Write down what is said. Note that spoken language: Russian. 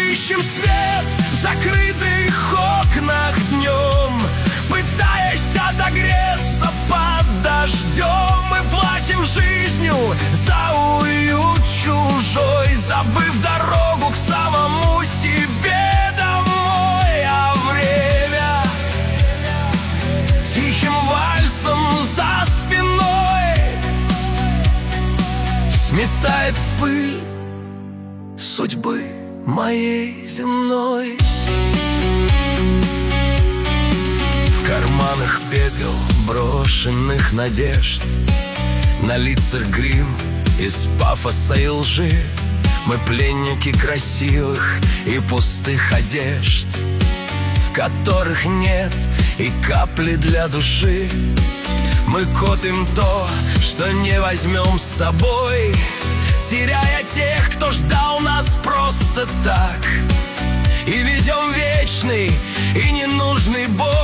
ищем свет в закрытых окнах днем, пытаясь отогреться под дождем. Мы платим жизнью за уют чужой, забыв дорогу к самому себе домой. А время тихим вальсом за спиной сметает пыль судьбы моей земной. В карманах пепел брошенных надежд, на лицах грим из пафоса и лжи. Мы пленники красивых и пустых одежд, в которых нет и капли для души. Мы копим то, что не возьмем с собой, теряя тех, кто ждал нас просто так. И ведем вечный и ненужный бой.